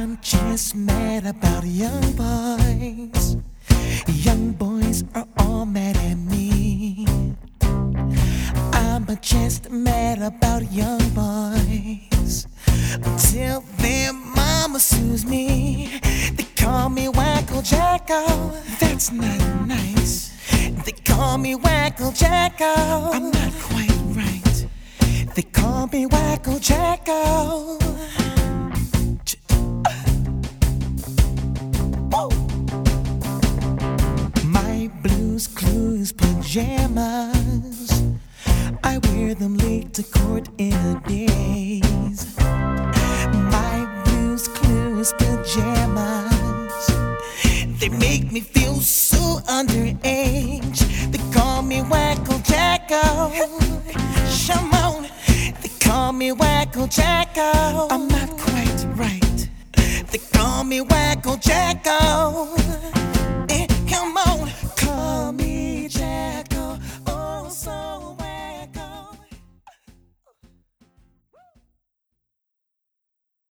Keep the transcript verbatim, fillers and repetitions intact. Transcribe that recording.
I'm just mad about young boys. Young boys are all mad at me. I'm just mad about young boys. Until their mama sues me. They call me Wacko Jacko. That's not nice. They call me Wacko Jacko. I'm not quite right. They call me Wacko Jacko. My Blues Clues pajamas, I wear them late to court in a daze. My Blues Clues pajamas, they make me feel so underage. They call me Wacko Jacko. Shimon, they call me Wacko Jacko. I'm not quite right. They call me Wacko Jacko.